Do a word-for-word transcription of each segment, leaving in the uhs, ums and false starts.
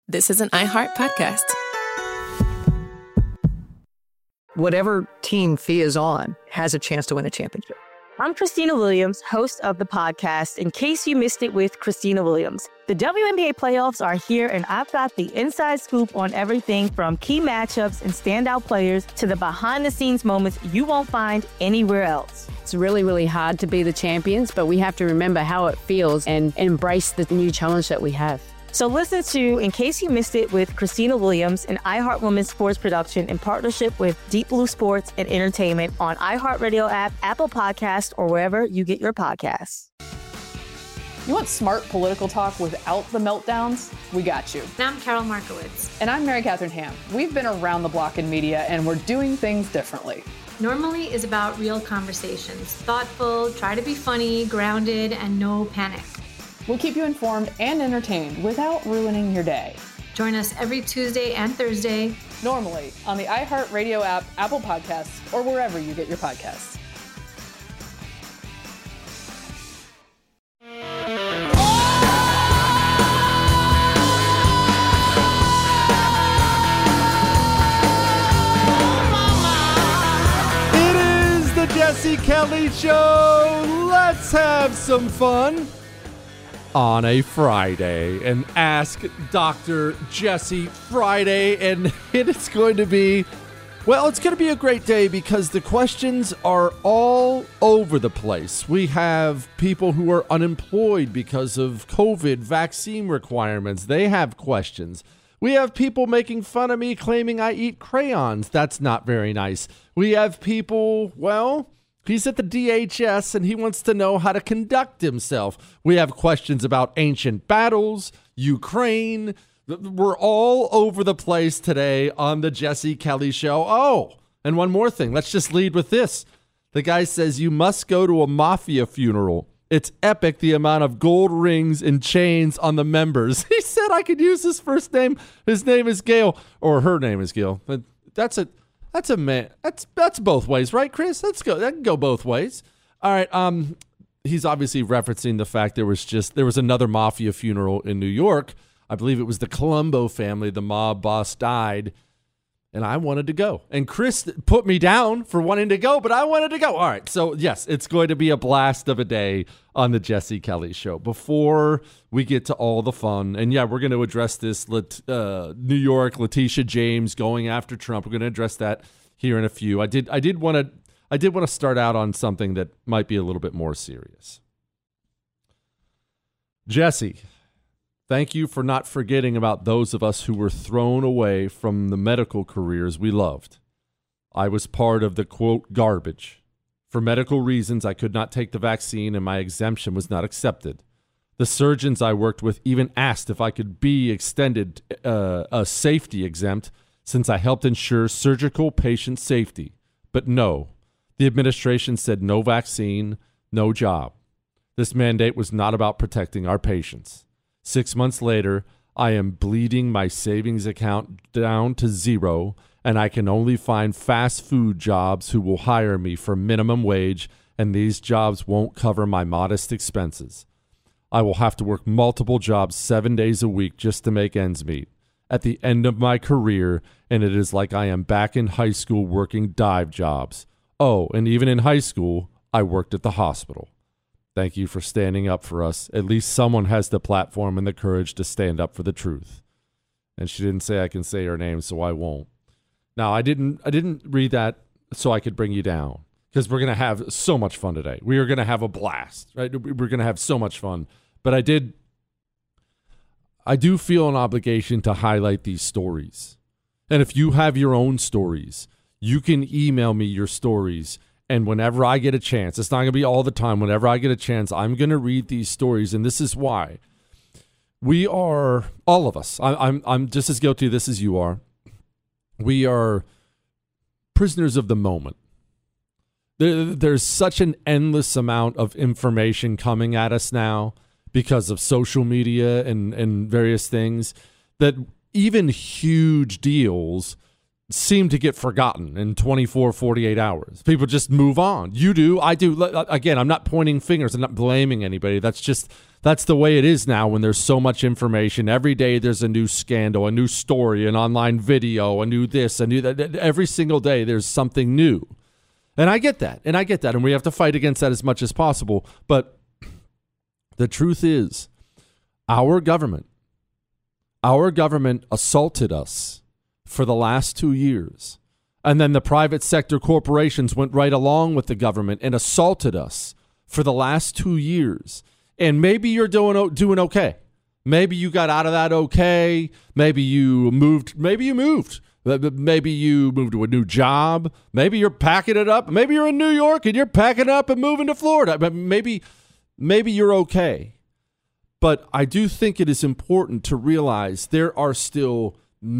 This is an iHeart podcast. Whatever team Thea is on has a chance to win a championship. I'm Christina Williams, host of the podcast, In Case You Missed It with Christina Williams. The W N B A playoffs are here, and I've got the inside scoop on everything from key matchups and standout players to the behind-the-scenes moments you won't find anywhere else. It's really, really hard to be the champions, but we have to remember how it feels and embrace the new challenge that we have. So listen to In Case You Missed It with Christina Williams, an iHeart Women's Sports production in partnership with Deep Blue Sports and Entertainment on iHeartRadio app, Apple Podcasts, or wherever you get your podcasts. You want smart political talk without the meltdowns? We got you. And I'm Carol Markowitz. And I'm Mary Catherine Ham. We've been around the block in media, and we're doing things differently. Normally is about real conversations. Thoughtful, try to be funny, grounded, and no panic. We'll keep you informed and entertained without ruining your day. Join us every Tuesday and Thursday. Normally on the iHeartRadio app, Apple Podcasts, or wherever you get your podcasts. It is the Jesse Kelly Show. Let's have some fun on a Friday and Ask Doctor Jesse Friday, and it is going to be, well, it's going to be a great day because the questions are all over the place. We have people who are unemployed because of COVID vaccine requirements. They have questions. We have people making fun of me claiming I eat crayons. That's not very nice. We have people, well, he's at the D H S and he wants to know how to conduct himself. We have questions about ancient battles, Ukraine. We're all over the place today on the Jesse Kelly Show. Oh, and one more thing. Let's just lead with this. The guy says you must go to a mafia funeral. It's epic, the amount of gold rings and chains on the members. He said I could use his first name. His name is Gail, or her name is Gail. But that's a That's a man. That's that's both ways, right, Chris? Let's go. That can go both ways. All right. Um, he's obviously referencing the fact there was just there was another mafia funeral in New York. I believe it was the Colombo family. The mob boss died, and I wanted to go. And Chris put me down for wanting to go, but I wanted to go. All right. So yes, it's going to be a blast of a day on the Jesse Kelly Show. Before we get to all the fun, and yeah, we're going to address this uh, New York Letitia James going after Trump. We're going to address that here in a few. I did I did want to I did want to start out on something that might be a little bit more serious. Jesse, thank you for not forgetting about those of us who were thrown away from the medical careers we loved. I was part of the, quote, garbage. For medical reasons, I could not take the vaccine and my exemption was not accepted. The surgeons I worked with even asked if I could be extended uh, a safety exempt since I helped ensure surgical patient safety. But no, the administration said no vaccine, no job. This mandate was not about protecting our patients. Six months later, I am bleeding my savings account down to zero, and I can only find fast food jobs who will hire me for minimum wage, and these jobs won't cover my modest expenses. I will have to work multiple jobs seven days a week just to make ends meet. At the end of my career, and it is like I am back in high school working dive jobs. Oh, and even in high school, I worked at the hospital. Thank you for standing up for us. At least someone has the platform and the courage to stand up for the truth. And she didn't say I can say her name, so I won't. Now, I didn't I didn't read that so I could bring you down, because we're going to have so much fun today. We are going to have a blast, right? We're going to have so much fun. But I did, I do feel an obligation to highlight these stories. And if you have your own stories, you can email me your stories. And whenever I get a chance, it's not going to be all the time. Whenever I get a chance, I'm going to read these stories. And this is why. We are, all of us, I, I'm, I'm just as guilty of this as you are. We are prisoners of the moment. There, there's such an endless amount of information coming at us now because of social media and, and various things that even huge deals seem to get forgotten in twenty-four, forty-eight hours. People just move on. You do, I do. Again, I'm not pointing fingers. I'm not blaming anybody. That's just, that's the way it is now when there's so much information. Every day there's a new scandal, a new story, an online video, a new this, a new that. Every single day there's something new. And I get that. And I get that. And we have to fight against that as much as possible. But the truth is, our government, our government assaulted us for the last two years. And then the private sector corporations went right along with the government and assaulted us for the last two years. And maybe you're doing doing okay. Maybe you got out of that okay. Maybe you moved. Maybe you moved. Maybe you moved to a new job. Maybe you're packing it up. Maybe you're in New York and you're packing up and moving to Florida. But maybe, maybe you're okay. But I do think it is important to realize there are still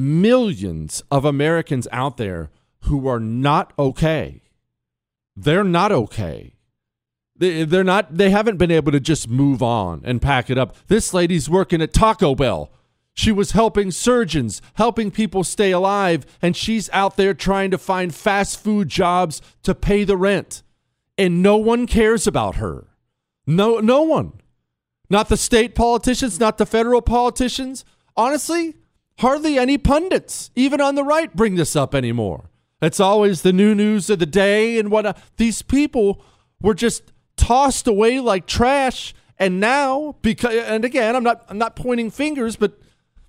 millions of Americans out there who are not okay. They're not okay. They, they're not, they haven't been able to just move on and pack it up. This lady's working at Taco Bell. She was helping surgeons, helping people stay alive, and she's out there trying to find fast food jobs to pay the rent. And no one cares about her. No, no one. Not the state politicians, not the federal politicians. Honestly, hardly any pundits, even on the right, bring this up anymore. It's always the new news of the day and whatnot. These people were just tossed away like trash, and now, because, and again, I'm not, I'm not pointing fingers, but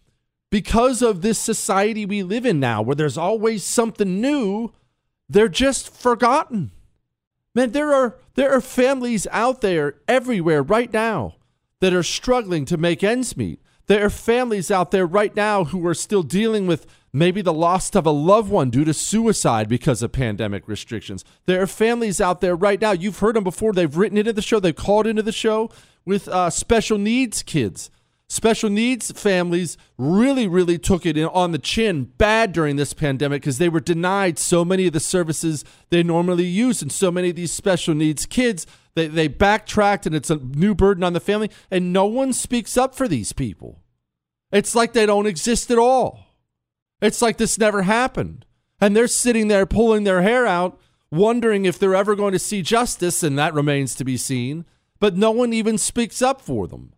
because of this society we live in now, where there's always something new, they're just forgotten. Man, there are there are families out there everywhere right now that are struggling to make ends meet. There are families out there right now who are still dealing with maybe the loss of a loved one due to suicide because of pandemic restrictions. There are families out there right now. You've heard them before. They've written into the show. They've called into the show with uh, special needs kids. Special needs families really, really took it in on the chin bad during this pandemic because they were denied so many of the services they normally use. And so many of these special needs kids, they, they backtracked, and it's a new burden on the family. And no one speaks up for these people. It's like they don't exist at all. It's like this never happened. And they're sitting there pulling their hair out, wondering if they're ever going to see justice, and that remains to be seen. But no one even speaks up for them.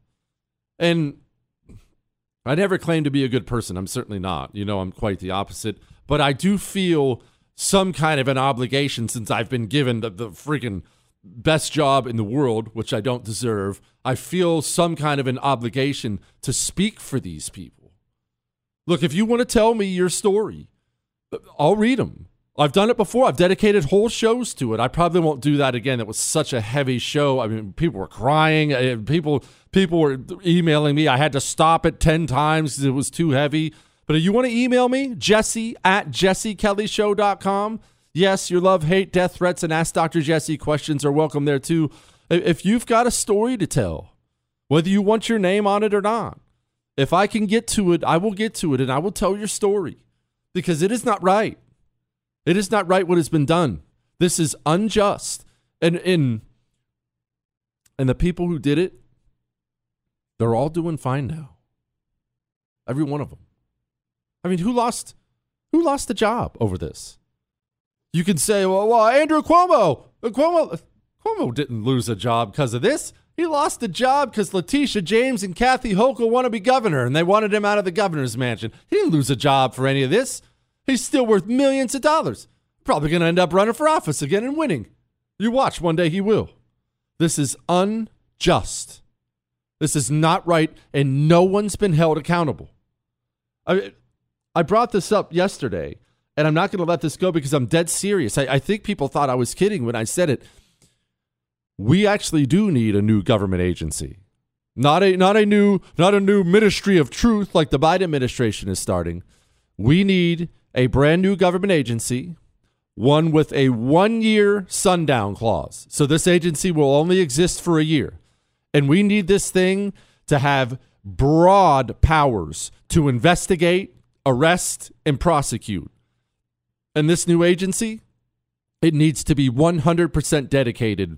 And I never claim to be a good person. I'm certainly not. You know, I'm quite the opposite. But I do feel some kind of an obligation, since I've been given the, the freaking best job in the world, which I don't deserve. I feel some kind of an obligation to speak for these people. Look, if you want to tell me your story, I'll read them. I've done it before. I've dedicated whole shows to it. I probably won't do that again. That was such a heavy show. I mean, people were crying. People people were emailing me. I had to stop it ten times because it was too heavy. But if you want to email me, Jesse at jesse kelly show dot com. Yes, your love, hate, death threats, and Ask Doctor Jesse questions are welcome there too. If you've got a story to tell, whether you want your name on it or not, if I can get to it, I will get to it, and I will tell your story, because it is not right. It is not right what has been done. This is unjust. And, and, and the people who did it, they're all doing fine now. Every one of them. I mean, who lost who lost the job over this? You can say, well, well Andrew Cuomo. Cuomo, Cuomo didn't lose a job because of this. He lost the job because Letitia James and Kathy Hochul want to be governor, and they wanted him out of the governor's mansion. He didn't lose a job for any of this. He's still worth millions of dollars. Probably going to end up running for office again and winning. You watch, one day he will. This is unjust. This is not right, and no one's been held accountable. I, I brought this up yesterday, and I'm not going to let this go because I'm dead serious. I, I think people thought I was kidding when I said it. We actually do need a new government agency. Not a not a new not a new ministry of truth like the Biden administration is starting. We need a brand new government agency, one with a one-year sundown clause. So this agency will only exist for a year. And we need this thing to have broad powers to investigate, arrest, and prosecute. And this new agency, it needs to be one hundred percent dedicated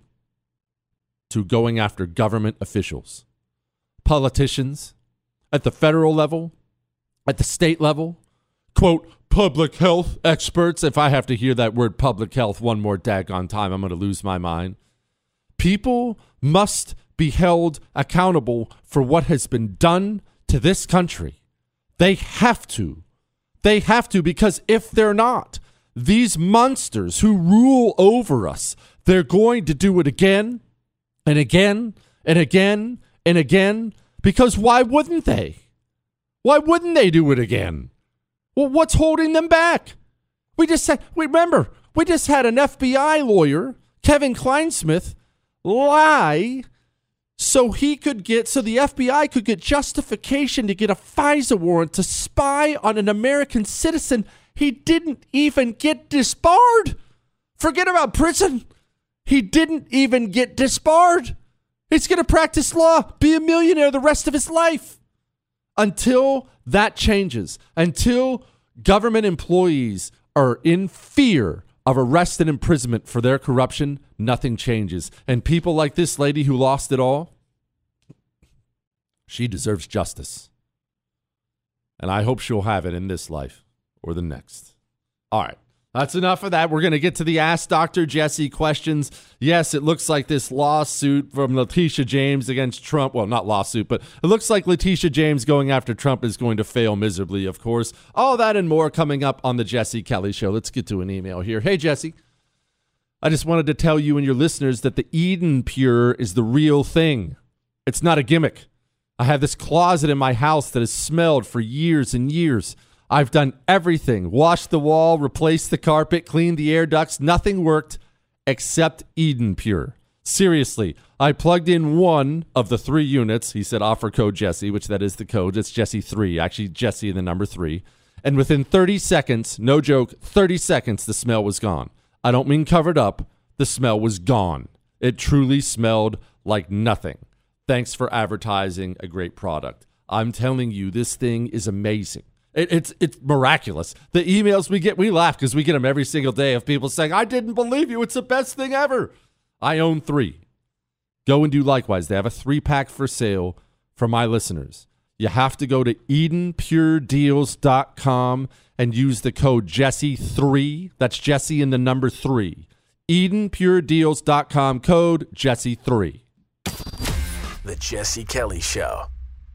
to going after government officials, politicians, at the federal level, at the state level, quote, public health experts. If I have to hear that word public health one more daggone time, I'm going to lose my mind. People must be held accountable for what has been done to this country. They have to. They have to, because if they're not, these monsters who rule over us, they're going to do it again and again and again and again, because why wouldn't they? Why wouldn't they do it again? Well, what's holding them back? We just had, remember, we just had an F B I lawyer, Kevin Kleinsmith, lie so he could get, so the F B I could get justification to get a FISA warrant to spy on an American citizen. He didn't even get disbarred. Forget about prison. He didn't even get disbarred. He's going to practice law, be a millionaire the rest of his life. Until that changes, until government employees are in fear of arrest and imprisonment for their corruption, nothing changes. And people like this lady who lost it all, she deserves justice. And I hope she'll have it in this life or the next. All right. That's enough of that. We're going to get to the Ask Doctor Jesse questions. Yes, it looks like this lawsuit from Letitia James against Trump. Well, not lawsuit, but it looks like Letitia James going after Trump is going to fail miserably, of course. All that and more coming up on the Jesse Kelly Show. Let's get to an email here. Hey, Jesse. I just wanted to tell you and your listeners that the Eden Pure is the real thing. It's not a gimmick. I have this closet in my house that has smelled for years and years. I've done everything. Washed the wall, replaced the carpet, cleaned the air ducts. Nothing worked except Eden Pure. Seriously, I plugged in one of the three units. He said offer code Jesse, which that is the code. It's Jesse three. Actually, Jesse and the number three. And within thirty seconds, no joke, thirty seconds, the smell was gone. I don't mean covered up. The smell was gone. It truly smelled like nothing. Thanks for advertising a great product. I'm telling you, this thing is amazing. It, it's it's miraculous. The emails we get, we laugh because we get them every single day of people saying, I didn't believe you. It's the best thing ever. I own three. Go and do likewise. They have a three-pack for sale for my listeners. You have to go to eden pure deals dot com and use the code Jesse three. That's Jesse in the number three. eden pure deals dot com, code Jesse three. The Jesse Kelly Show.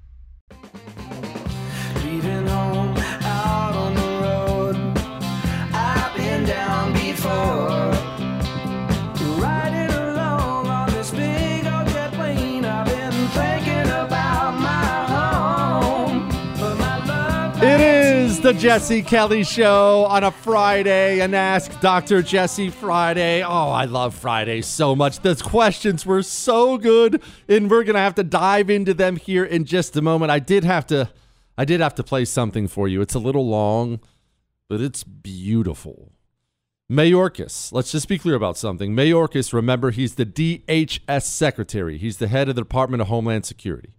Leaving home out on the road, I've been down before. Riding along on this big old jet plane, I've been thinking about my home. But my love. It is the Jesse Kelly Show on a Friday, and Ask Doctor Jesse Friday. Oh, I love Fridays so much. Those questions were so good, and we're going to have to dive into them here in just a moment. I did have to... I did have to play something for you. It's a little long, but it's beautiful. Mayorkas, let's just be clear about something. Mayorkas, remember, he's the D H S secretary. He's the head of the Department of Homeland Security.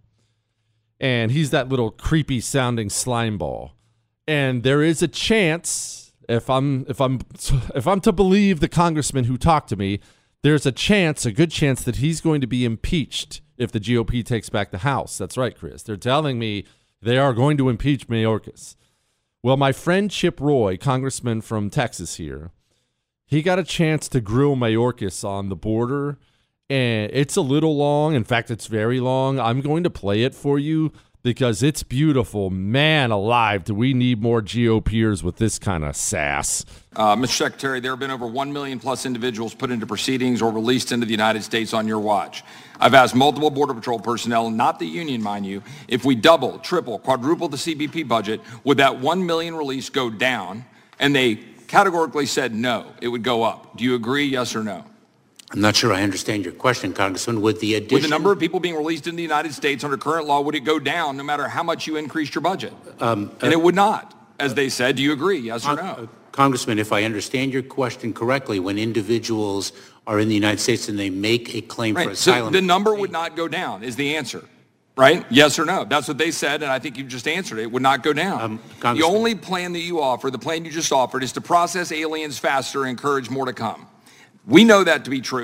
And he's that little creepy sounding slime ball. And there is a chance, if I'm if I'm if I'm to believe the congressman who talked to me, there's a chance, a good chance that he's going to be impeached if the G O P takes back the House. That's right, Chris. They're telling me they are going to impeach Mayorkas. Well, my friend Chip Roy, congressman from Texas here, he got a chance to grill Mayorkas on the border, and it's a little long. In fact, it's very long. I'm going to play it for you because it's beautiful. Man alive, do we need more GOPers with this kind of sass. Uh, Mister Secretary, there have been over one million plus individuals put into proceedings or released into the United States on your watch. I've asked multiple Border Patrol personnel, not the union, mind you, if we double, triple, quadruple the C B P budget, would that one million release go down? And they categorically said no, it would go up. Do you agree, yes or no? I'm not sure I understand your question, Congressman. With the addition... With the number of people being released in the United States under current law, would it go down no matter how much you increased your budget? Um, uh, and it would not, as they said. Do you agree, yes or no? Uh, Congressman, if I understand your question correctly, when individuals are in the United States and they make a claim right. for asylum... So the number would not go down is the answer, right? Yes or no? That's what they said, and I think you just answered it. It would not go down. Um, the only plan that you offer, the plan you just offered, is to process aliens faster and encourage more to come. We know that to be true.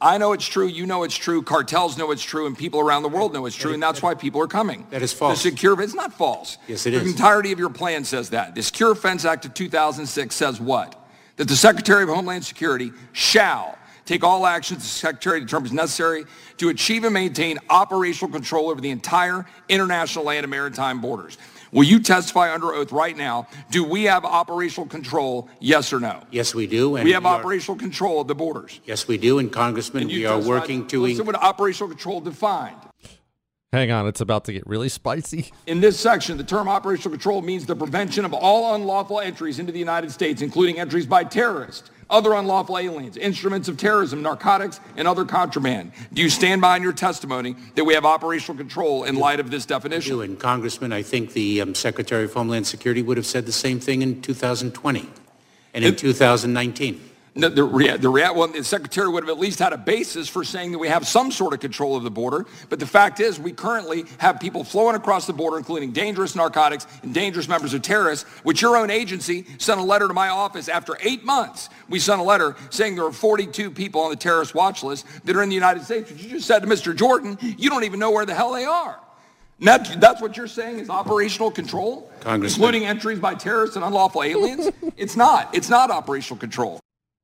I know it's true. You know it's true. Cartels know it's true. And people around the world know it's true. And that's why people are coming. That is false. The secure, it's not false. Yes, it the is. The entirety of your plan says that. The Secure Fence Act of two thousand six says what? That the Secretary of Homeland Security shall take all actions the Secretary determines necessary to achieve and maintain operational control over the entire international land and maritime borders. Will you testify under oath right now? Do we have operational control, yes or no? Yes, we do. And we have we are, operational control of the borders. Yes, we do. And Congressman, and we are working to... Listen what operational control defined. Hang on, it's about to get really spicy. In this section, the term operational control means the prevention of all unlawful entries into the United States, including entries by terrorists, other unlawful aliens, instruments of terrorism, narcotics, and other contraband. Do you stand behind your testimony that we have operational control in light of this definition? I do. And Congressman, I think the um, Secretary of Homeland Security would have said the same thing in two thousand twenty and in it, two thousand nineteen. The, the, rea- the, rea- well, the Secretary would have at least had a basis for saying that we have some sort of control of the border. But the fact is, we currently have people flowing across the border, including dangerous narcotics and dangerous members of terrorists, which your own agency sent a letter to my office after eight months. We sent a letter saying there are forty-two people on the terrorist watch list that are in the United States. But you just said to Mister Jordan, you don't even know where the hell they are. And that, that's what you're saying is operational control? Including entries by terrorists and unlawful aliens? It's not. It's not operational control.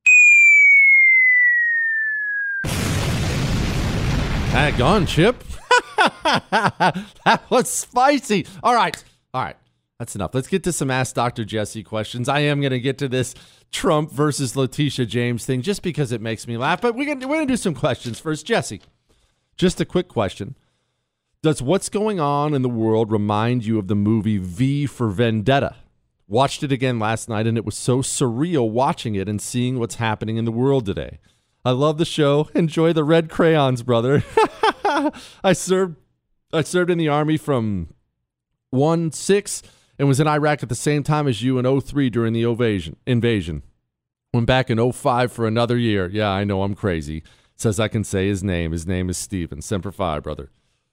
Hang on, Chip. That was spicy. All right. All right. That's enough. Let's get to some Ask Doctor Jesse questions. I am going to get to this Trump versus Letitia James thing just because it makes me laugh. But we're going we're to do some questions first. Jesse, just a quick question. Does what's going on in the world remind you of the movie V for Vendetta? Watched it again last night, and it was so surreal watching it and seeing what's happening in the world today. I love the show. Enjoy the red crayons, brother. I served I served in the Army from one six and was in Iraq at the same time as you in oh three during the invasion. invasion. Went back in oh five for another year. Yeah, I know I'm crazy. Says I can say his name. His name is Steven. Semper Fi, brother.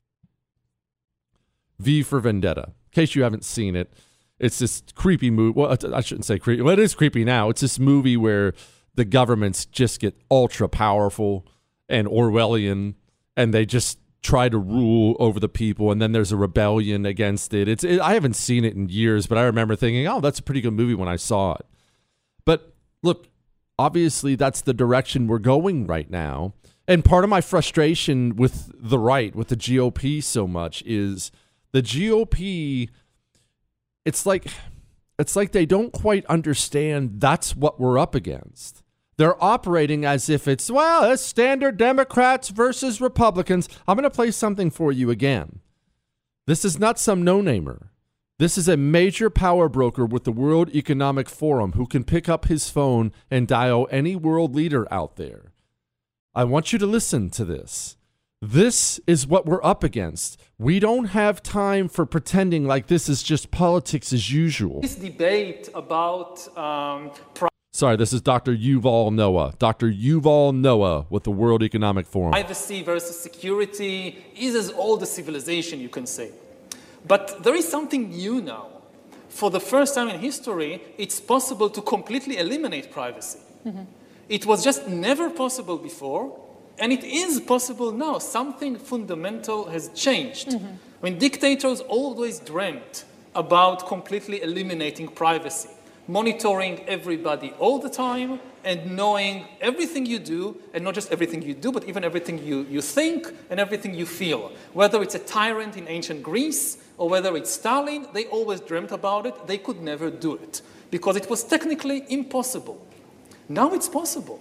V for Vendetta. In case you haven't seen it, it's this creepy movie. Well, I shouldn't say creepy. Well, it is creepy now. It's this movie where the governments just get ultra powerful and Orwellian, and they just try to rule over the people, and then there's a rebellion against it. It's it, I haven't seen it in years, but I remember thinking, oh, that's a pretty good movie when I saw it. But look, obviously that's the direction we're going right now. And part of my frustration with the right, with the G O P so much, is the G O P, it's like it's like they don't quite understand that's what we're up against. They're operating as if it's, well, it's standard Democrats versus Republicans. I'm going to play something for you again. This is not some no-namer. This is a major power broker with the World Economic Forum who can pick up his phone and dial any world leader out there. I want you to listen to this. This is what we're up against. We don't have time for pretending like this is just politics as usual. This debate about... Um, pri- Sorry, this is Doctor Yuval Noah. Doctor Yuval Noah with the World Economic Forum. Privacy versus security is as old as civilization, you can say. But there is something new now. For the first time in history, it's possible to completely eliminate privacy. Mm-hmm. It was just never possible before, and it is possible now. Something fundamental has changed. Mm-hmm. I mean, dictators always dreamt about completely eliminating privacy, monitoring everybody all the time and knowing everything you do, and not just everything you do, but even everything you, you think and everything you feel. Whether it's a tyrant in ancient Greece or whether it's Stalin, they always dreamt about it. They could never do it because it was technically impossible. Now it's possible.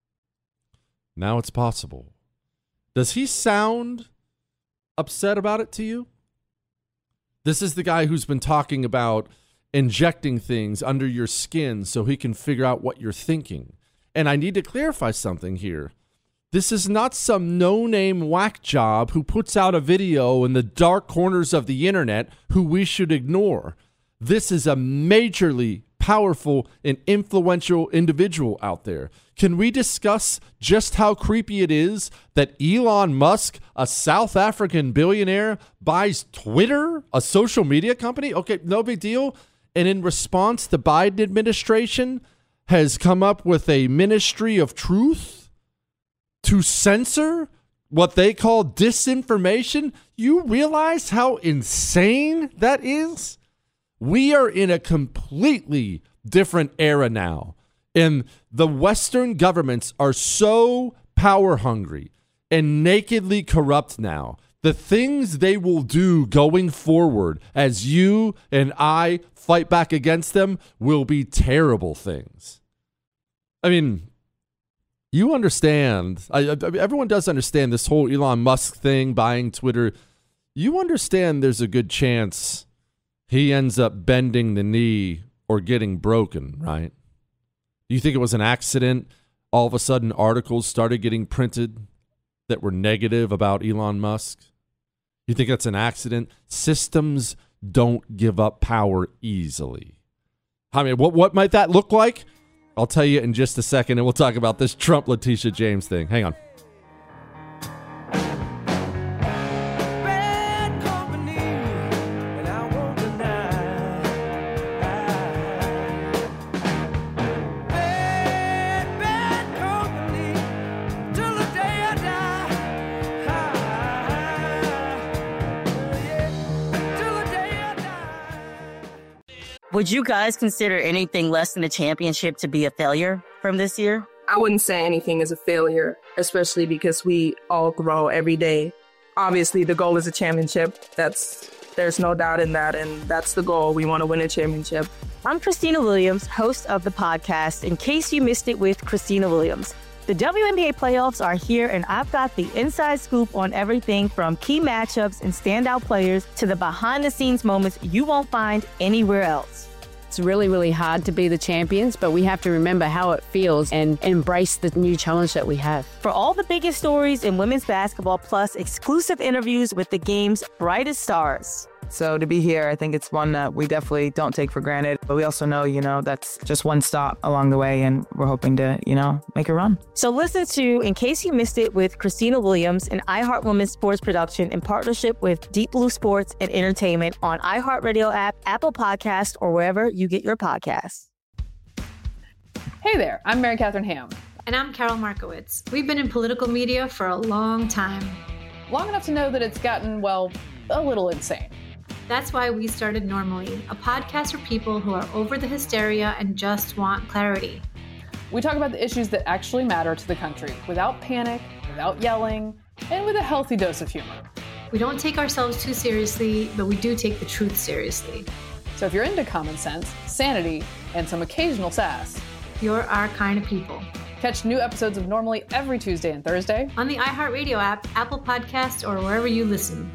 Now it's possible. Does he sound upset about it to you? This is the guy who's been talking about injecting things under your skin so he can figure out what you're thinking. And I need to clarify something here. This is not some no-name whack job who puts out a video in the dark corners of the internet who we should ignore. This is a majorly powerful and influential individual out there. Can we discuss just how creepy it is that Elon Musk, a South African billionaire, buys Twitter, a social media company? Okay, no big deal. And in response, the Biden administration has come up with a ministry of truth to censor what they call disinformation. You realize how insane that is? We are in a completely different era now. And the Western governments are so power hungry and nakedly corrupt now. The things they will do going forward as you and I fight back against them will be terrible things. I mean, you understand. I, I, everyone does understand this whole Elon Musk thing, buying Twitter. You understand there's a good chance he ends up bending the knee or getting broken, right? You think it was an accident? All of a sudden, articles started getting printed that were negative about Elon Musk? You think that's an accident? Systems don't give up power easily. I mean, what, what might that look like? I'll tell you in just a second, and we'll talk about this Trump-Letitia James thing. Hang on. Would you guys consider anything less than a championship to be a failure from this year? I wouldn't say anything is a failure, especially because we all grow every day. Obviously, the goal is a championship. That's there's no doubt in that, and that's the goal. We want to win a championship. I'm Christina Williams, host of the podcast, In Case You Missed It with Christina Williams. The W N B A playoffs are here, and I've got the inside scoop on everything from key matchups and standout players to the behind-the-scenes moments you won't find anywhere else. It's really, really hard to be the champions, but we have to remember how it feels and embrace the new challenge that we have. For all the biggest stories in women's basketball, plus exclusive interviews with the game's brightest stars. So to be here, I think it's one that we definitely don't take for granted. But we also know, you know, that's just one stop along the way, and we're hoping to, you know, make a run. So listen to In Case You Missed It with Christina Williams, an iHeart Women's sports production in partnership with Deep Blue Sports and Entertainment on iHeartRadio app, Apple Podcast, or wherever you get your podcasts. Hey there, I'm Mary Catherine Ham. And I'm Carol Markowitz. We've been in political media for a long time. Long enough to know that it's gotten, well, a little insane. That's why we started Normally, a podcast for people who are over the hysteria and just want clarity. We talk about the issues that actually matter to the country without panic, without yelling, and with a healthy dose of humor. We don't take ourselves too seriously, but we do take the truth seriously. So if you're into common sense, sanity, and some occasional sass, you're our kind of people. Catch new episodes of Normally every Tuesday and Thursday on the iHeartRadio app, Apple Podcasts, or wherever you listen.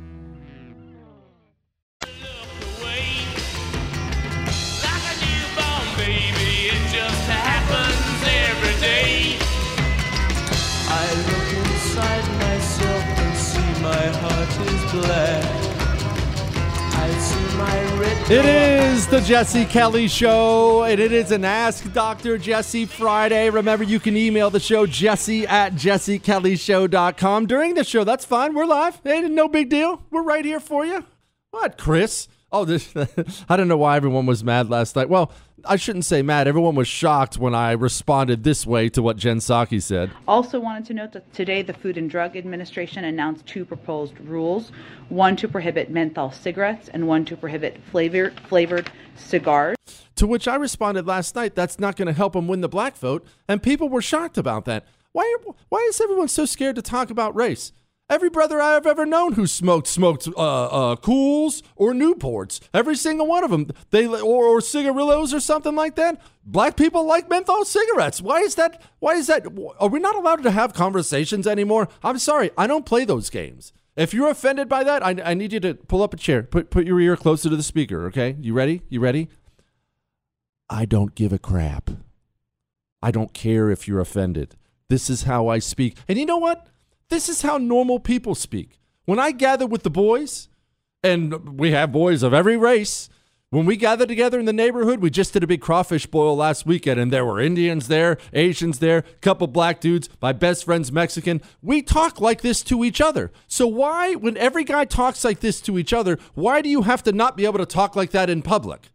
I look inside myself and see my heart is black. I see my red. It is the Jesse Kelly Show, and it is an Ask Doctor Jesse Friday. Remember, you can email the show, jesse at jesse kelly show dot com. During the show, that's fine. We're live. Hey, no big deal. We're right here for you. What, Chris? Oh, this, I don't know why everyone was mad last night. Well, I shouldn't say mad. Everyone was shocked when I responded this way to what Jen Psaki said. Also wanted to note that today the Food and Drug Administration announced two proposed rules, one to prohibit menthol cigarettes and one to prohibit flavor, flavored cigars. To which I responded last night, that's not going to help them win the black vote, and people were shocked about that. Why, why is everyone so scared to talk about race? Every brother I have ever known who smoked smoked uh, uh, Cools or Newports. Every single one of them, they or, or cigarillos or something like that. Black people like menthol cigarettes. Why is that? Why is that? Are we not allowed to have conversations anymore? I'm sorry, I don't play those games. If you're offended by that, I, I need you to pull up a chair, put put your ear closer to the speaker. Okay, you ready? You ready? I don't give a crap. I don't care if you're offended. This is how I speak, and you know what? This is how normal people speak. When I gather with the boys, and we have boys of every race, when we gather together in the neighborhood, we just did a big crawfish boil last weekend, and there were Indians there, Asians there, a couple black dudes, my best friend's Mexican. We talk like this to each other. So why, when every guy talks like this to each other, why do you have to not be able to talk like that in public?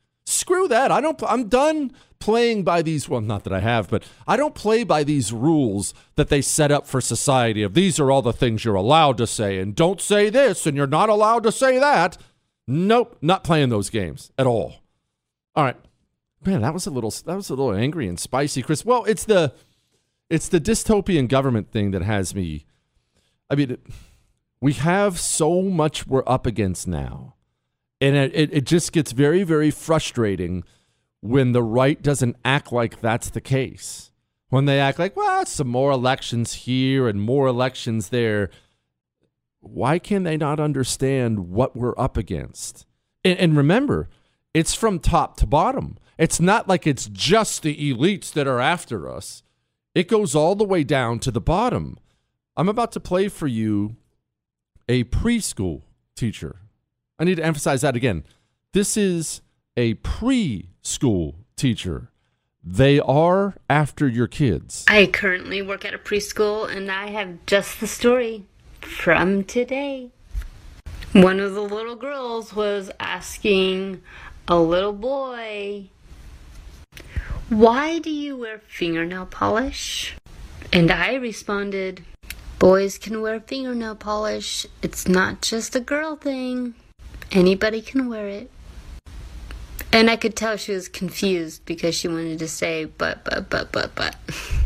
screw that. I don't, I'm done playing by these, well, not that I have, but I don't play by these rules that they set up for society of these are all the things you're allowed to say and don't say this and you're not allowed to say that. Nope, not playing those games at all. All right. Man, that was a little that was a little angry and spicy, Chris. Well, it's the it's the dystopian government thing that has me. I mean, we have so much we're up against now. And it, it, it just gets very, very frustrating when the right doesn't act like that's the case. When they act like, well, some more elections here and more elections there. Why can they not understand what we're up against? And, and remember, it's from top to bottom. It's not like it's just the elites that are after us. It goes all the way down to the bottom. I'm about to play for you a preschool teacher. I need to emphasize that again. This is a preschool teacher. They are after your kids. I currently work at a preschool, and I have just the story from today. One of the little girls was asking a little boy, "Why do you wear fingernail polish?" And I responded, "Boys can wear fingernail polish. It's not just a girl thing. Anybody can wear it." And I could tell she was confused because she wanted to say, but, but, but, but, but.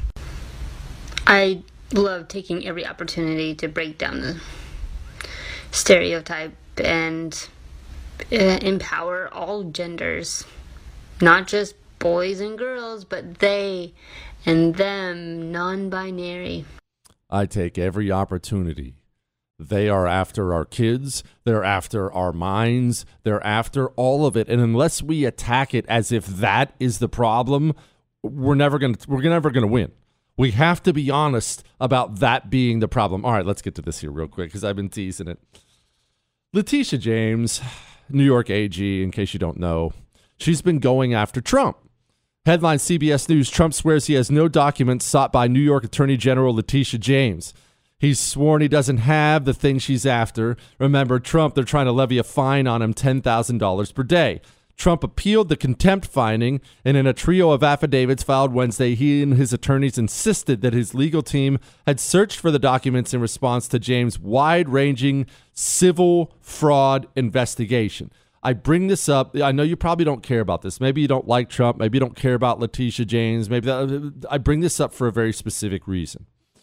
I love taking every opportunity to break down the stereotype and uh, empower all genders. Not just boys and girls, but they and them, non-binary. I take every opportunity. They are after our kids. They're after our minds. They're after all of it. And unless we attack it as if that is the problem, we're never going to we're never going to win. We have to be honest about that being the problem. All right, let's get to this here real quick because I've been teasing it. Letitia James, New York A G, in case you don't know, she's been going after Trump. Headline C B S News, Trump swears he has no documents sought by New York Attorney General Letitia James. He's sworn he doesn't have the thing she's after. Remember, Trump, they're trying to levy a fine on him, ten thousand dollars per day. Trump appealed the contempt finding, and in a trio of affidavits filed Wednesday, he and his attorneys insisted that his legal team had searched for the documents in response to James' wide-ranging civil fraud investigation. I bring this up. I know you probably don't care about this. Maybe you don't like Trump. Maybe you don't care about Letitia James. Maybe that, I bring this up for a very specific reason.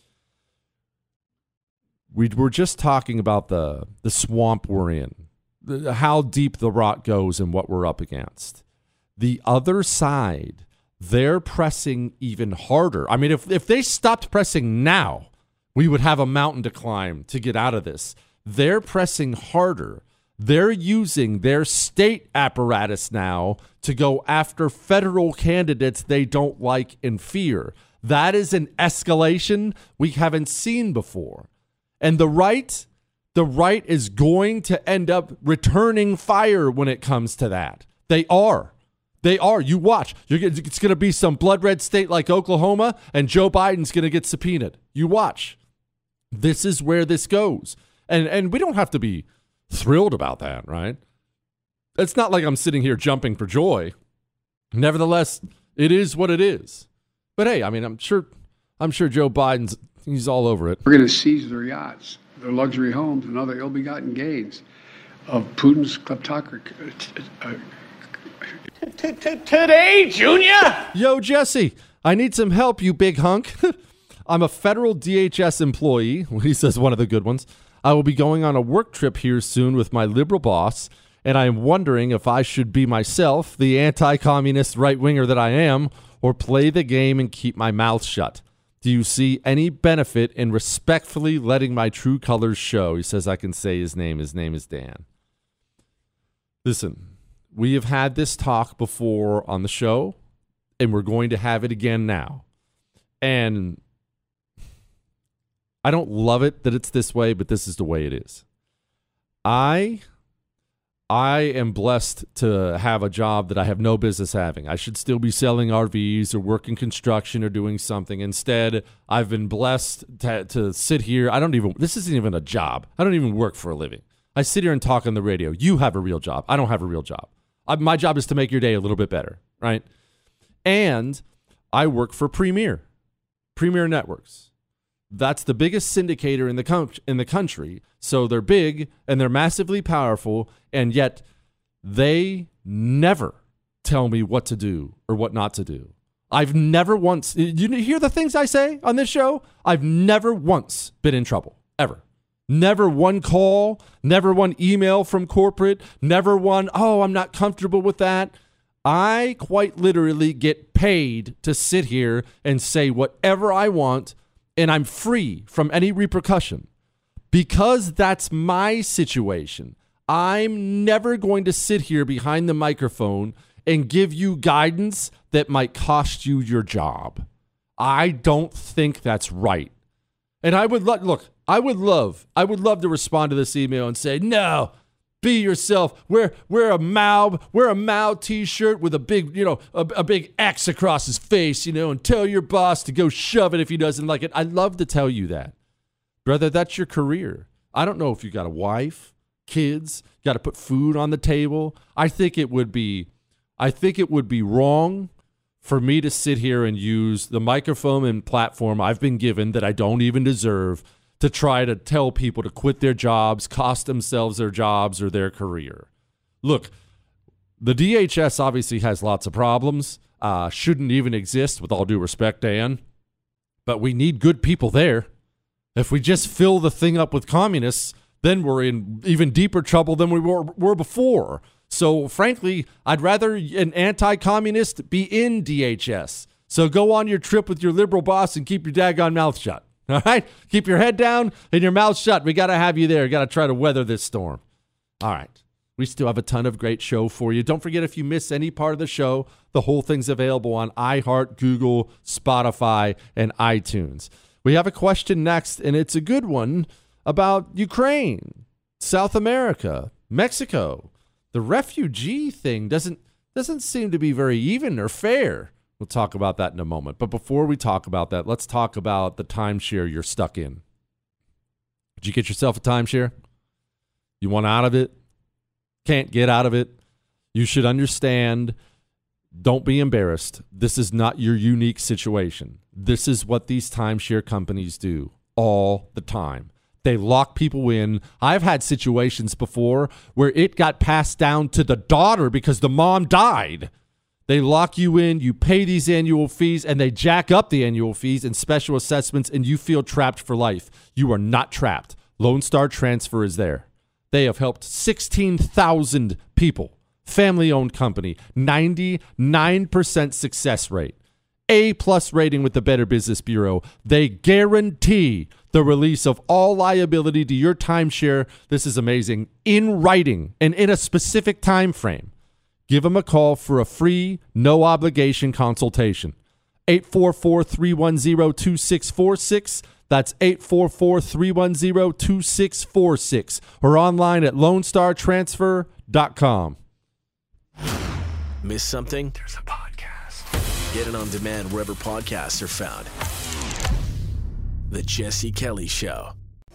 We were just talking about the, the swamp we're in, the, how deep the rot goes and what we're up against. The other side, they're pressing even harder. I mean, if, if they stopped pressing now, we would have a mountain to climb to get out of this. They're pressing harder. They're using their state apparatus now to go after federal candidates they don't like and fear. That is an escalation we haven't seen before. And the right, the right is going to end up returning fire when it comes to that. They are. They are. You watch. You're, it's going to be some blood red state like Oklahoma, and Joe Biden's going to get subpoenaed. You watch. This is where this goes. And and we don't have to be thrilled about that, right? It's not like I'm sitting here jumping for joy. Nevertheless, it is what it is. But hey, I mean, I'm sure, I'm sure Joe Biden's he's all over it. We're going to seize their yachts, their luxury homes, and other ill-begotten gains of Putin's kleptocracy. Today, Junior? Yo, Jesse, I need some help, you big hunk. I'm a federal D H S employee. He says one of the good ones. I will be going on a work trip here soon with my liberal boss, and I am wondering if I should be myself, the anti-communist right-winger that I am, or play the game and keep my mouth shut. Do you see any benefit in respectfully letting my true colors show? He says I can say his name. His name is Dan. Listen, we have had this talk before on the show, and we're going to have it again now. And I don't love it that it's this way, but this is the way it is. I... I am blessed to have a job that I have no business having. I should still be selling R Vs or working construction or doing something. Instead, I've been blessed to, to sit here. I don't even, this isn't even a job. I don't even work for a living. I sit here and talk on the radio. You have a real job. I don't have a real job. I, my job is to make your day a little bit better, right? And I work for Premier, Premier Networks. That's the biggest syndicator in the com- in the country. So they're big and they're massively powerful, and yet they never tell me what to do or what not to do. I've never once, you hear the things I say on this show? I've never once been in trouble, ever. Never one call, never one email from corporate, never one, oh, I'm not comfortable with that. I quite literally get paid to sit here and say whatever I want, and I'm free from any repercussion. Because that's my situation, I'm never going to sit here behind the microphone and give you guidance that might cost you your job. I don't think that's right. And I would lo- look, I would love, I would love to respond to this email and say, no, be yourself. Wear wear a Mao, wear a Mao t-shirt with a big, you know, a, a big X across his face, you know, and tell your boss to go shove it if he doesn't like it. I'd love to tell you that. Brother, that's your career. I don't know if you got a wife, kids, got to put food on the table. I think it would be, I think it would be wrong for me to sit here and use the microphone and platform I've been given that I don't even deserve to try to tell people to quit their jobs, cost themselves their jobs or their career. Look, the D H S obviously has lots of problems, uh, shouldn't even exist with all due respect, Dan, but we need good people there. If we just fill the thing up with communists, then we're in even deeper trouble than we were, were before. So frankly, I'd rather an anti-communist be in D H S. So go on your trip with your liberal boss and keep your daggone mouth shut. All right? Keep your head down and your mouth shut. We got to have you there. Got to try to weather this storm. All right. We still have a ton of great show for you. Don't forget, if you miss any part of the show, the whole thing's available on iHeart, Google, Spotify, and iTunes. We have a question next, and it's a good one about Ukraine, South America, Mexico. The refugee thing doesn't doesn't seem to be very even or fair. We'll talk about that in a moment. But before we talk about that, let's talk about the timeshare you're stuck in. Did you get yourself a timeshare? You want out of it? Can't get out of it? You should understand. Don't be embarrassed. This is not your unique situation. This is what these timeshare companies do all the time. They lock people in. I've had situations before where it got passed down to the daughter because the mom died. They lock you in, you pay these annual fees, and they jack up the annual fees and special assessments, and you feel trapped for life. You are not trapped. Lone Star Transfer is there. They have helped sixteen thousand people. Family-owned company, ninety-nine percent success rate. A-plus rating with the Better Business Bureau. They guarantee the release of all liability to your timeshare, this is amazing, in writing and in a specific time frame. Give them a call for a free, no-obligation consultation. eight four four, three one zero, two six four six. That's eight four four, three one zero, two six four six. Or online at lone star transfer dot com. Miss something? There's a podcast. Get it on demand wherever podcasts are found. The Jesse Kelly Show.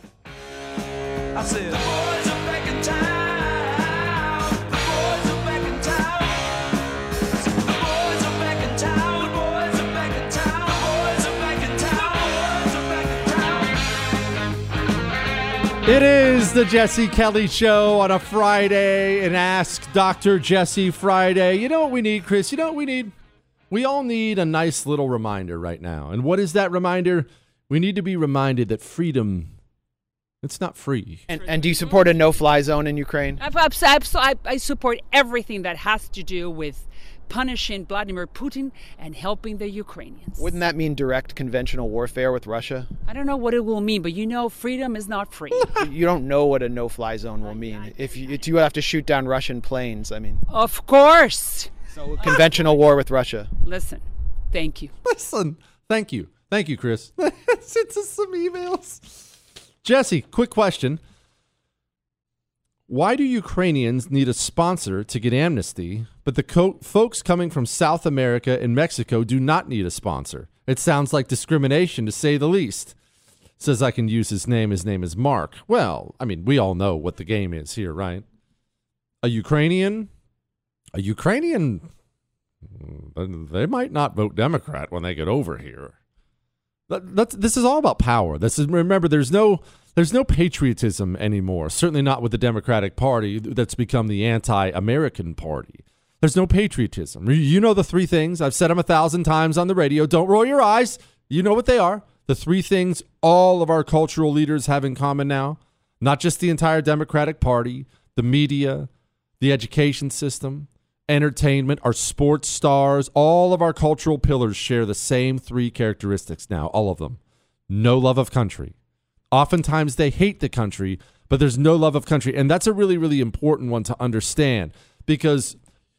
I said, the boys are back in town. The boys are back in town. The boys are back in town. The boys are back in town. The boys are back in town. The boys are back in town. It is the Jesse Kelly Show on a Friday, and Ask Doctor Jesse Friday. You know what we need, Chris? You know what we need? We all need a nice little reminder right now. And what is that reminder? We need to be reminded that freedom, it's not free. And, and do you support a no-fly zone in Ukraine? I, I, I support everything that has to do with punishing Vladimir Putin and helping the Ukrainians. Wouldn't that mean direct conventional warfare with Russia? I don't know what it will mean, but you know freedom is not free. You don't know what a no-fly zone will mean. If you, if you have to shoot down Russian planes, I mean. Of course. So conventional war with Russia. Listen, thank you. Listen, thank you. Thank you, Chris. Send us some emails. Jesse, quick question. Why do Ukrainians need a sponsor to get amnesty, but the co- folks coming from South America and Mexico do not need a sponsor? It sounds like discrimination, to say the least. Says I can use his name. His name is Mark. Well, I mean, we all know what the game is here, right? A Ukrainian a Ukrainian, they might not vote Democrat when they get over here. That, that's, this is all about power. This is, remember, there's no there's no patriotism anymore. Certainly not with the Democratic Party that's become the anti-American party. There's no patriotism. You know the three things. I've said them a thousand times on the radio. Don't roll your eyes. You know what they are. The three things all of our cultural leaders have in common now, not just the entire Democratic Party, the media, the education system, entertainment, our sports stars, all of our cultural pillars share the same three characteristics now, all of them. No love of country. Oftentimes they hate the country, but there's no love of country. And that's a really, really important one to understand, because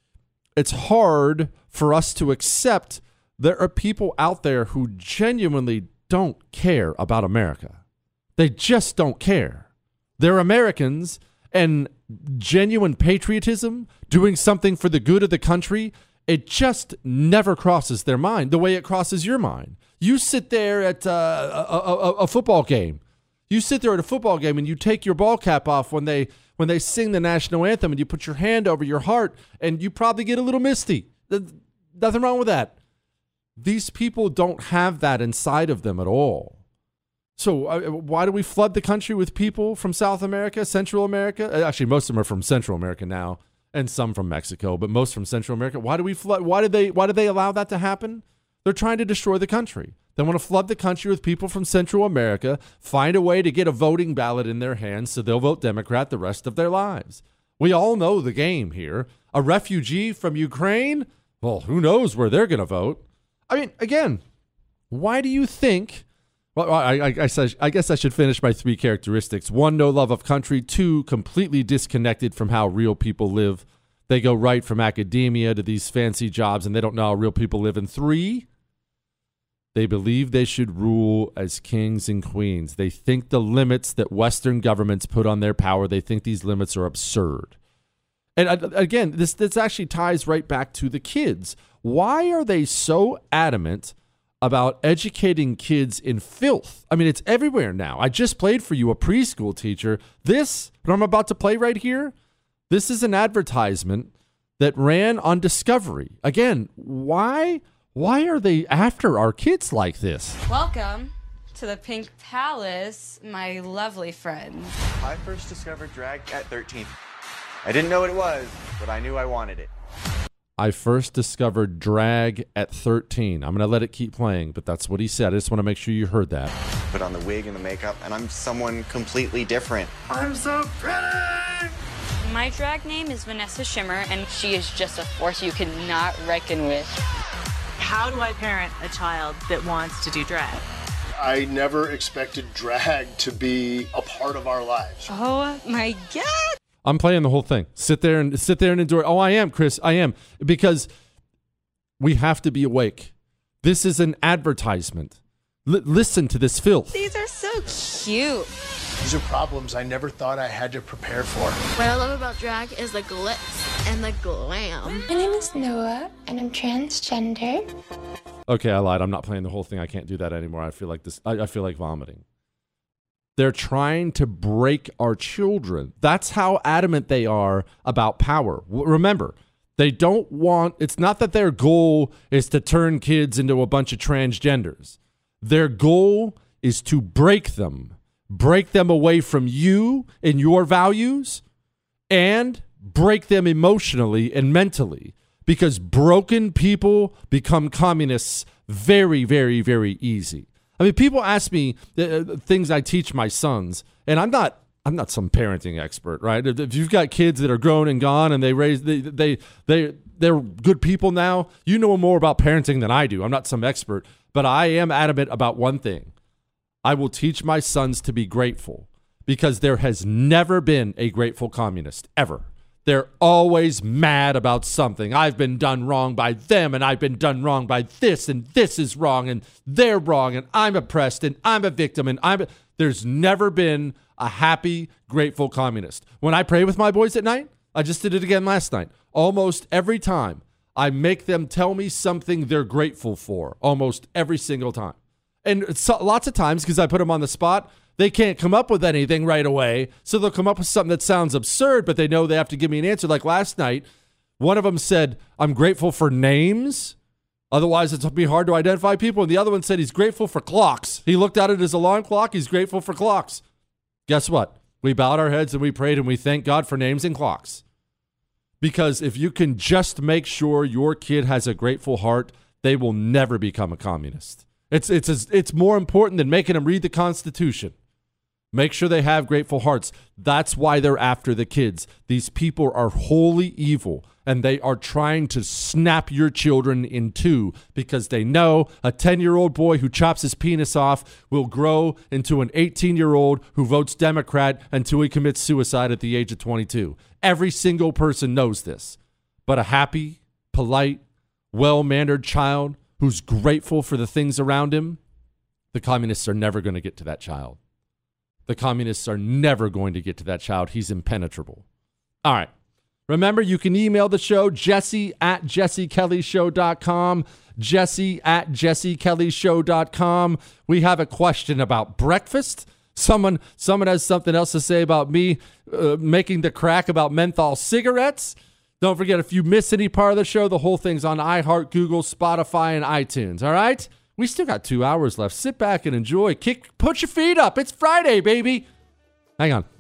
it's hard for us to accept there are people out there who genuinely don't care about America. They just don't care. They're Americans, and genuine patriotism, doing something for the good of the country, it just never crosses their mind the way it crosses your mind. You sit there at uh, a, a, a football game. You sit there at a football game and you take your ball cap off when they when they sing the national anthem, and you put your hand over your heart and you probably get a little misty. Nothing wrong with that. These people don't have that inside of them at all. So uh, why do we flood the country with people from South America, Central America? Actually, most of them are from Central America now, and some from Mexico, but most from Central America. Why do we flood? Why did they? Why did they allow that to happen? They're trying to destroy the country. They want to flood the country with people from Central America, find a way to get a voting ballot in their hands so they'll vote Democrat the rest of their lives. We all know the game here. A refugee from Ukraine? Well, who knows where they're going to vote? I mean, again, why do you think... Well, I, I, I, I guess I should finish my three characteristics. One, no love of country. Two, completely disconnected from how real people live. They go right from academia to these fancy jobs, and they don't know how real people live. And three, they believe they should rule as kings and queens. They think the limits that Western governments put on their power, they think these limits are absurd. And again, this, this actually ties right back to the kids. Why are they so adamant about educating kids in filth? I mean, it's everywhere now. I just played for you a preschool teacher. This, what I'm about to play right here, this is an advertisement that ran on Discovery. Again, why... Why are they after our kids like this? Welcome to the Pink Palace, my lovely friend. I first discovered drag at thirteen. I didn't know what it was, but I knew I wanted it. I first discovered drag at thirteen. I'm going to let it keep playing, but that's what he said. I just want to make sure you heard that. Put on the wig and the makeup, and I'm someone completely different. I'm so pretty! My drag name is Vanessa Shimmer, and she is just a force you cannot reckon with. How do I parent a child that wants to do drag? I never expected drag to be a part of our lives. Oh my God. I'm playing the whole thing. Sit there and sit there and enjoy. Oh, I am, Chris. I am. Because we have to be awake. This is an advertisement. L- listen to this filth. These are so cute. These are problems I never thought I had to prepare for. What I love about drag is the glitz and the glam. My name is Noah, and I'm transgender. Okay, I lied. I'm not playing the whole thing. I can't do that anymore. I feel like this. I, I feel like vomiting. They're trying to break our children. That's how adamant they are about power. Remember, they don't want... It's not that their goal is to turn kids into a bunch of transgenders. Their goal is to break them. Break them away from you and your values, and break them emotionally and mentally, because broken people become communists very, very, very easy. I mean, people ask me uh, things I teach my sons, and I'm not I'm not some parenting expert, right? If you've got kids that are grown and gone and they raise they they they they're good people now, you know more about parenting than I do. I'm not some expert, but I am adamant about one thing. I will teach my sons to be grateful, because there has never been a grateful communist, ever. They're always mad about something. I've been done wrong by them, and I've been done wrong by this, and this is wrong, and they're wrong, and I'm oppressed, and I'm a victim, and I'm... A... There's never been a happy, grateful communist. When I pray with my boys at night, I just did it again last night. Almost every time, I make them tell me something they're grateful for, almost every single time. And so, lots of times, because I put them on the spot, they can't come up with anything right away. So they'll come up with something that sounds absurd, but they know they have to give me an answer. Like last night, One of them said, I'm grateful for names. Otherwise, it'll be hard to identify people. And the other one said he's grateful for clocks. He looked at it as alarm clock. He's grateful for clocks. Guess what? We bowed our heads and we prayed and we thank God for names and clocks. Because if you can just make sure your kid has a grateful heart, they will never become a communist. It's, it's, it's more important than making them read the Constitution. Make sure they have grateful hearts. That's why they're after the kids. These people are wholly evil, and they are trying to snap your children in two because they know a ten-year-old boy who chops his penis off will grow into an eighteen-year-old who votes Democrat until he commits suicide at the age of twenty-two. Every single person knows this. But a happy, polite, well-mannered child who's grateful for the things around him, the communists are never going to get to that child. The communists are never going to get to that child. He's impenetrable. All right. Remember, you can email the show, Jesse at jesse kelly show dot com, Jesse at jesse kelly show dot com. We have a question about breakfast. Someone someone has something else to say about me uh, making the crack about menthol cigarettes. Don't forget, if you miss any part of the show, the whole thing's on iHeart, Google, Spotify, and iTunes. All right? We still got two hours left. Sit back and enjoy. Kick, put your feet up. It's Friday, baby. Hang on.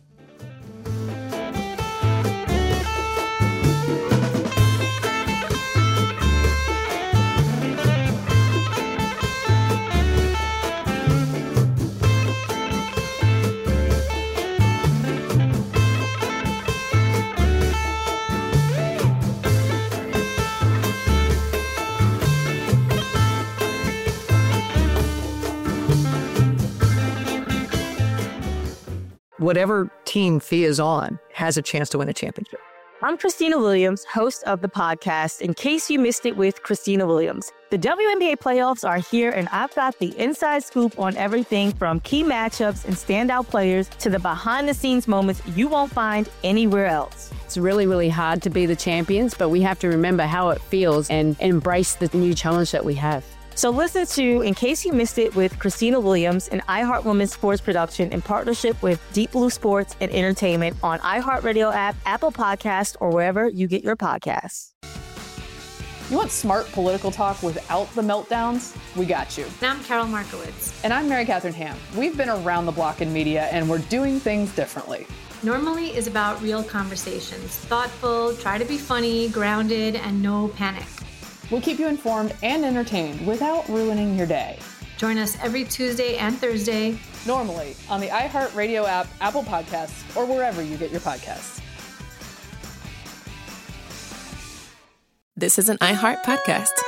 Whatever team Thea is on has a chance to win a championship. I'm Christina Williams, host of the podcast, In Case You Missed It with Christina Williams. The W N B A playoffs are here, and I've got the inside scoop on everything from key matchups and standout players to the behind-the-scenes moments you won't find anywhere else. It's really, really hard to be the champions, but we have to remember how it feels and embrace the new challenge that we have. So listen to In Case You Missed It with Christina Williams, an iHeart Women's Sports production in partnership with Deep Blue Sports and Entertainment on iHeartRadio app, Apple Podcasts, or wherever you get your podcasts. You want smart political talk without the meltdowns? We got you. And I'm Carol Markowitz. And I'm Mary Catherine Ham. We've been around the block in media, and we're doing things differently. Normally is about real conversations, thoughtful, try to be funny, grounded, and no panic. We'll keep you informed and entertained without ruining your day. Join us every Tuesday and Thursday. Normally on the iHeartRadio app, Apple Podcasts, or wherever you get your podcasts. This is an iHeart podcast.